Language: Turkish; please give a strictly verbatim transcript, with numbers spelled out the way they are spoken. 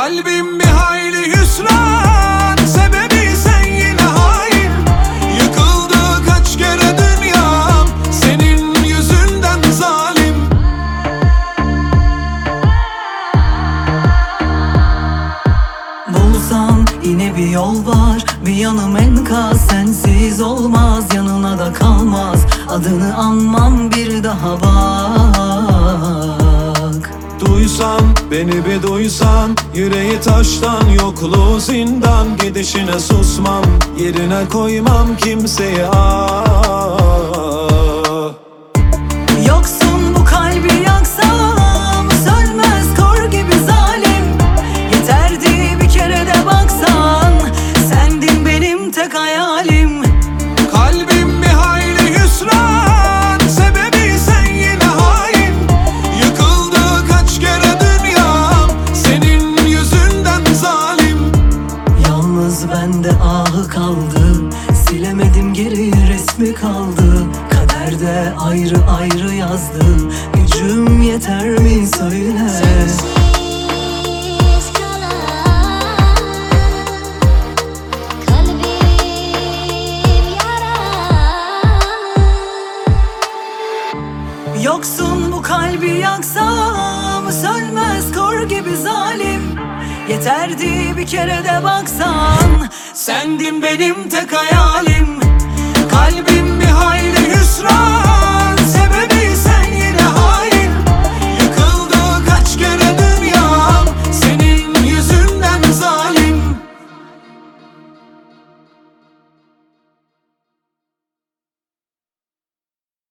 Kalbim bir hayli hüsran, sebebi sen yine hain. Yıkıldı kaç kere dünyam, senin yüzünden zalim. Bulsan yine bir yol var, bir yanım enkaz, sensiz olmaz, yanına da kalmaz. Adını anmam bir daha bak. Duysan, beni bir duysan, yüreği taştan, yokluğu zindan. Gidişine susmam, yerine koymam kimseyi ah. Yoksun bu kalbi yaksam, sönmez kor gibi zalim. Yeterdi bir kere de baksan, sendin benim tek hayalim. Kalbim bir hayli hüsran, sebebi sen yine hain. Yıkıldı kaç kere dünyam, senin yüzünden zalim. Yalnız bende ahı kaldı, silemedim geri resmi kaldı. Kaderde ayrı ayrı yazdı, gücüm yeter mi söyle. Sensiz kalan kalbim yaralı. Yoksun bu kalbi yaksam, sönmez kor gibi zalim. Yeterdi bir kere de baksan, sendin benim tek hayalim. Kalbim